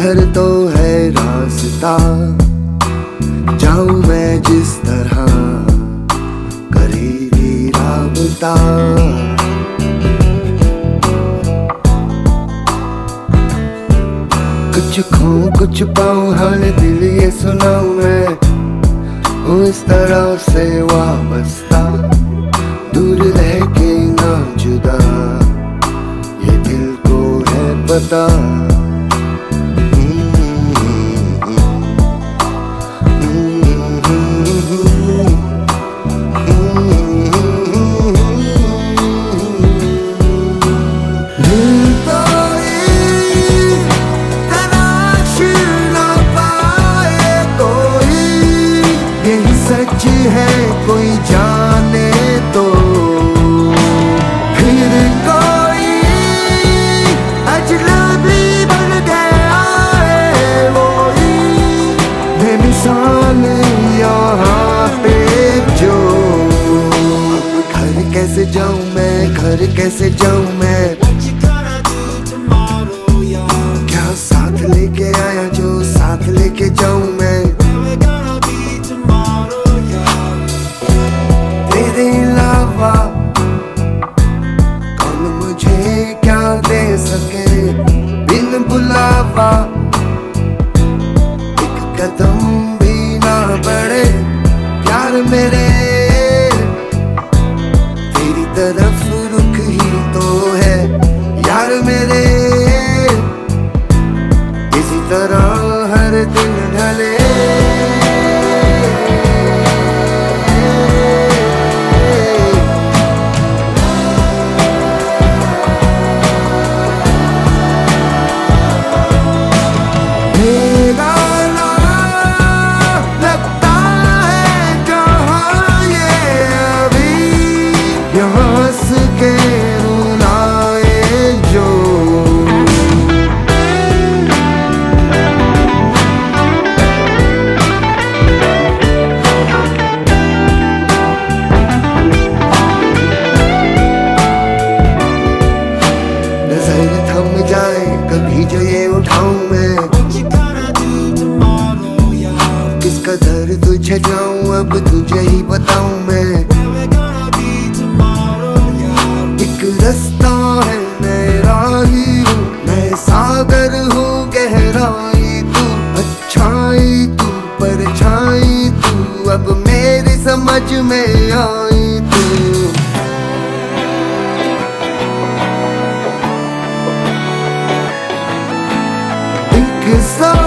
किधर तो है रास्ता, जाऊं मैं जिस तरह करेगी राबता। कुछ खोऊं कुछ पाऊं हाल दिल ये सुनाऊं मैं, हूँ इस तरह से वाबस्ता, दूर रह के ना जुदा, ये दिल को है पता। सच है कोई जाने तो, फिर कोई अजनबी बन गया है वही बेमिसाल यहाँ पे जो। घर कैसे जाऊँ मैं, घर कैसे जाऊँ मैं, क्या साथ लेके आया जो साथ लेके जाऊँ मैं। तेरे अलावा कौन मुझे क्या दे सके, बिन बुलावा एक कदम भी ना बढ़े प्यार मेरे, तेरी तरफ रुख ही तो है यार मेरे। इसी तरह हर दिन ढले के रुलाए जो। नजर थम जाए कभी जो ये उठाऊं मैं, किस कदर तुझे जाऊं अब तुझे ही बताऊं मैं। रास्ता है मेरा ही हूँ मैं, सागर हूँ गहराई तू, अच्छाई तू परछाई तू, अब मेरी समझ में आई तू। एक